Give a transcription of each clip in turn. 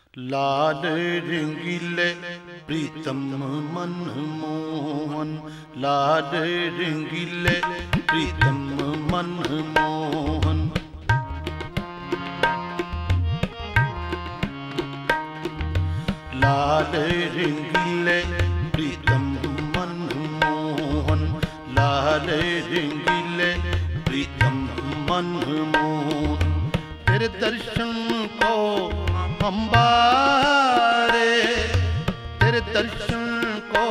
लाल रंगीले प्रीतम मन मोहन, लाल रंगीले प्रीतम मन मोहन। लाल रंगीले प्रीतम मन मोहन, लाल रंगीले प्रीतम मन मोहन। तेरे दर्शन को अंबारे, तेरे दर्शन को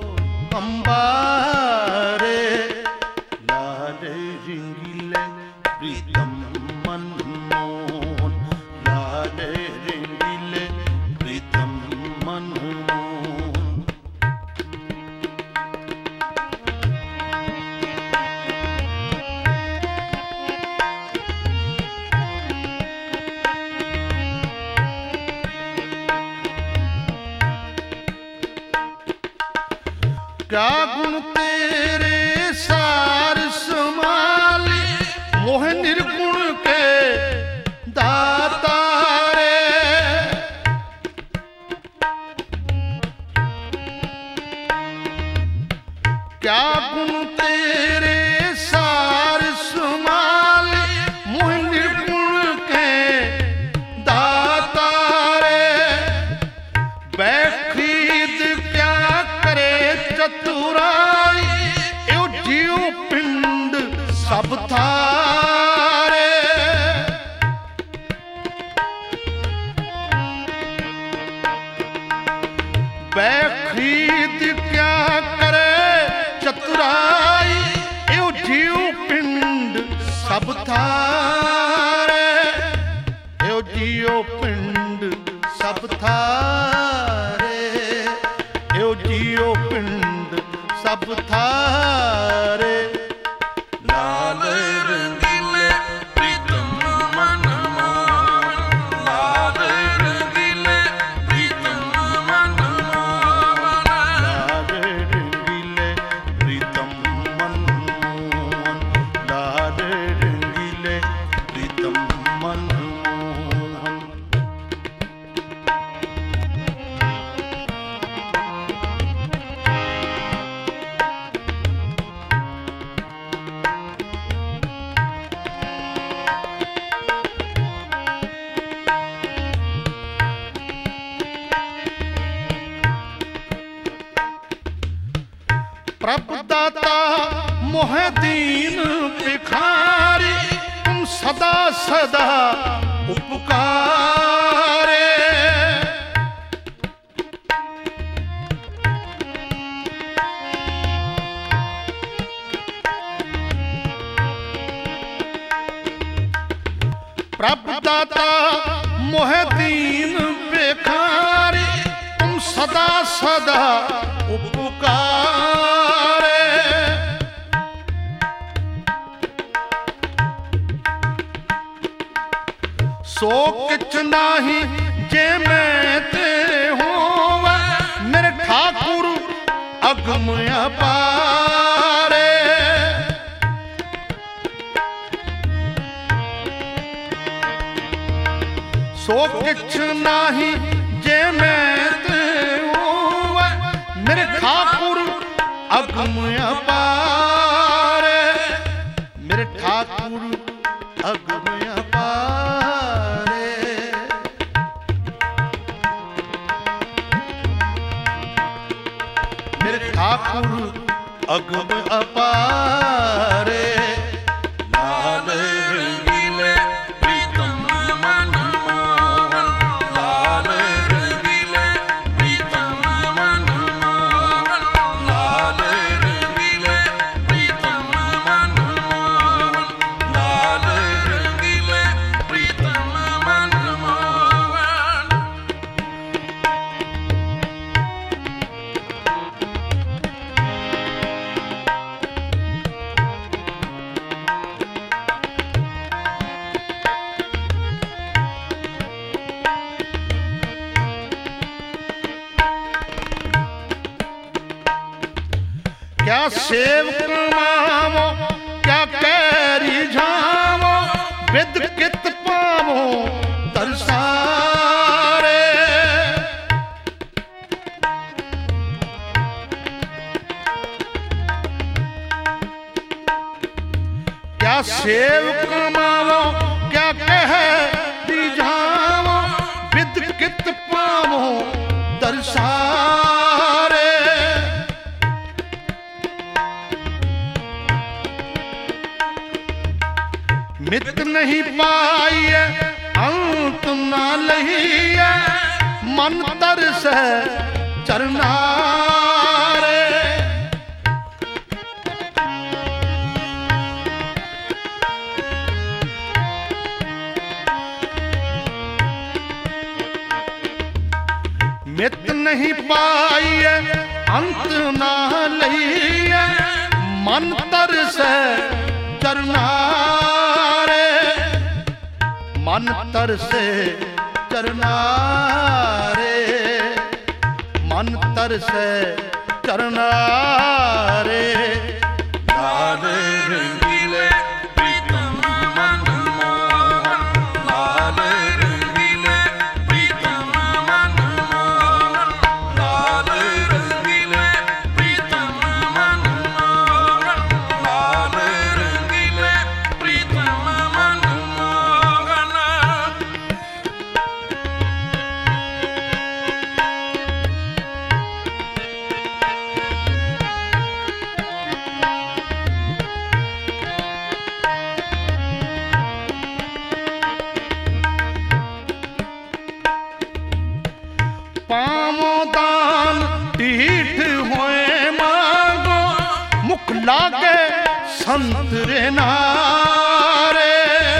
अंबारे। लाल रंगीले प्रीतम मन मोहन, लाल रंगीले प्रीतम मन मोहन। क्या गुण तेरे सार समाले, मोह निर्गुण के दाता रे। क्या गुण तेरे सार समाले, मोह निर्गुण के दाता रे। बैखरीद क्या करे चतुराई, यो जीव पिंड सब थारे। बैखरीद क्या करे चतुराई, यो जीव पिंड सब थारे। यो जीव पिंड सब थारे, यो जीव पिंड सब थारे। लाल रंगीले प्रीतम मन मोहन, लाल रंगीले प्रीतम मन मोहन। लाल रंगीले प्रीतम मन मोहन, लाल रंगीले प्रीतम मन मोहन। प्रभु दाता मोह दीन भिखारी, तुम सदा सदा उपकारे। प्रभु दाता मोह दीन भिखारी, तुम सदा सदा उपकारे। सो किच नाही जे मैं तेरे होवे, मेरे ठाकुर अगम अपारे। सो किच नाही जे मैं तेरे होवे, मेरे ठाकुर अगम अपारे। मेरे ठाकुर अगम अपारे। मेरे ठाकुर अगम अपारे। लाल रंगीले प्रीतम मन मोहन, लाल रंगीले प्रीतम मन मोहन। लाल रंगीले प्रीतम मन मोहन, लाल रंगीले प्रीतम मन मोहन। क्या सेव कमावो, क्या कैरी झावो, विद कित पावो तरसारे। क्या सेव कमावो क्या कह रिझावो विद कित पावो दर्शारे। मित नहीं पाइए अंत ना लहिए मन तरस चरनारे। मित नहीं पाइए अंत ना लहिए मन तरस चरनारे। मन तरसे चरनारे मन तरसे चरनारे। लाल रंगीले प्रीतम मनमोहन लाल रंगीले प्रीतम मनमोहन लाल रंगीले प्रीतम मनमोहन लाल रंगीले प्रीतम मनमोहन। पामो दान टीठ होए मांगो मुख लागे संत रे नारे।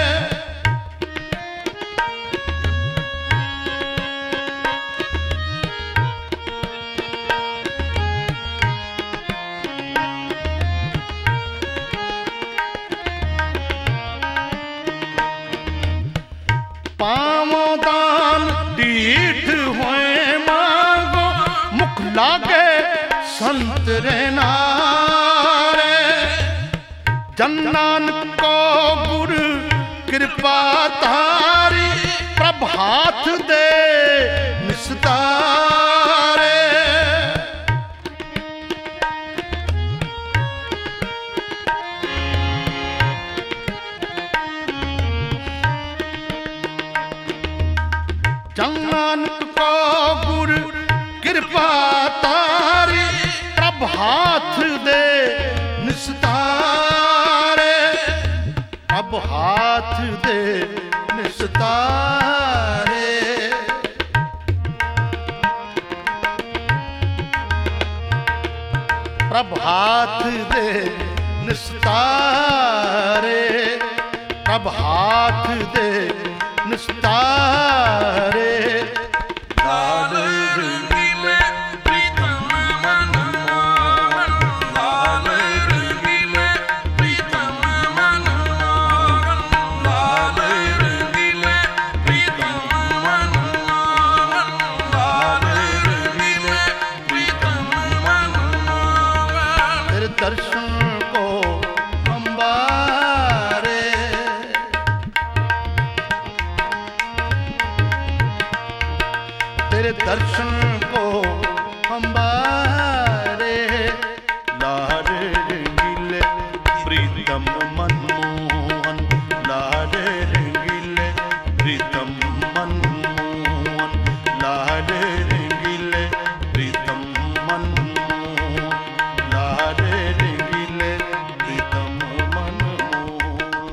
पामो दान टीठ होए मुख लागे संत रे नारे। जन नानक को गुरु कृपा तारी प्रभात दे निस्तारे। जन नानक को गुरु कृपा तारी प्रभात दे निस्तारे। प्रभात दे निस्तारे। प्रभात दे निस्तारे। प्रभात दे निस्तारे। लाल रंगीले प्रीतम मनमोहन लाल रंगीले प्रीतम मनमोहन लाल रंगीले प्रीतम मनमोहन लाल रंगीले प्रीतम मनमोहन। तेरे दर्शन को अंबारे तेरे दर्शन को अंबारे। लाल रंगीले प्रीतम मनमोहन लाल रंगीले प्रीतम मनमोहन लाल रंगीले प्रीतम मनमोहन लाल रंगीले प्रीतम मनमोहन।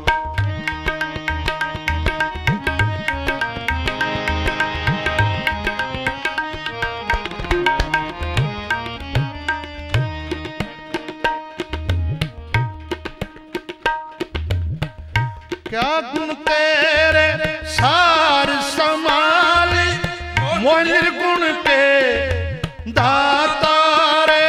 क्या गुण तेरे सार समाले मोह निर्गुण के दाता रे।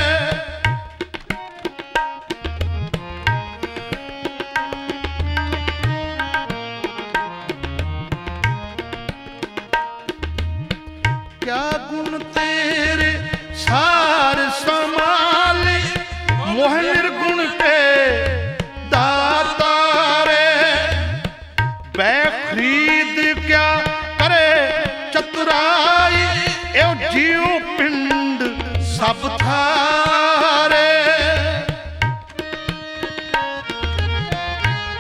क्या गुण तेरे सार समाले मोह निर्गुण के दाता रे। खरीद क्या करे चतुराई एवं जीव पिंड सब थारे।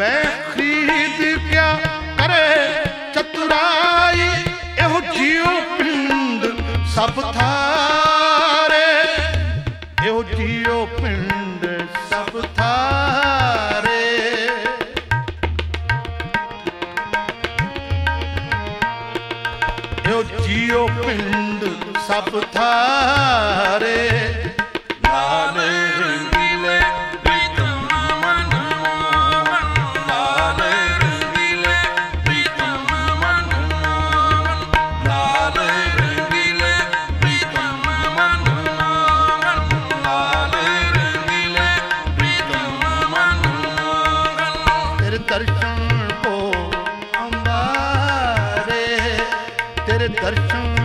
ਬੈ ਖਰੀਦ ਕਿਆ ਕਰੇ ਚਤੁਰਾਈ, ਇਹੋ ਜੀਉ ਪਿੰਡ ਸਭ ਥਾਰੇ, ਇਹੋ ਜੀਉ ਪਿੰਡ ਸਭ ਥਾਰੇ। ਇਹੋ ਜੀਉ ਪਿੰਡ ਸਭ ਥਾਰੇ। ਲਾਲ ਰੰਗੀਲੇ ਪ੍ਰੀਤਮ ਮਨ ਮੋਹਨ, ਲਾਲ ਰੰਗੀਲੇ ਪ੍ਰੀਤਮ ਮਨ ਮੋਹਨ, ਲਾਲ ਰੰਗੀਲੇ ਪ੍ਰੀਤਮ ਮਨ ਮੋਹਨ, ਲਾਲ ਰੰਗੀਲੇ ਪ੍ਰੀਤਮ ਮਨ ਮੋਹਨ। ਤੇਰੇ ਦਰਸ਼ਨ ਕੋ ਅੰਬਾਰੇ, ਤੇਰੇ ਦਰਸ਼ਨ